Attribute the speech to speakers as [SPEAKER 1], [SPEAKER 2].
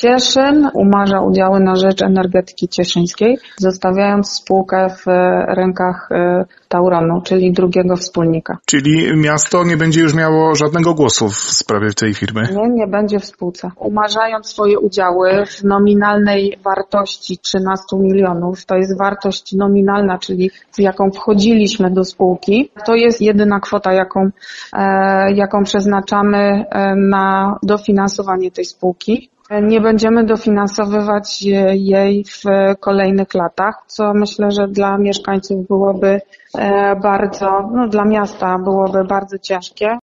[SPEAKER 1] Cieszyn umarza udziały na rzecz Energetyki Cieszyńskiej, zostawiając spółkę w rękach Tauronu, czyli drugiego wspólnika.
[SPEAKER 2] Czyli miasto nie będzie już miało żadnego głosu w sprawie tej firmy?
[SPEAKER 1] Nie będzie w spółce. Umarzając swoje udziały w nominalnej wartości 13 milionów, to jest wartość nominalna, czyli z jaką wchodziliśmy do spółki, to jest jedyna kwota, jaką przeznaczamy na dofinansowanie tej spółki. Nie będziemy dofinansowywać jej w kolejnych latach, co myślę, że dla mieszkańców byłoby bardzo, dla miasta byłoby bardzo ciężkie.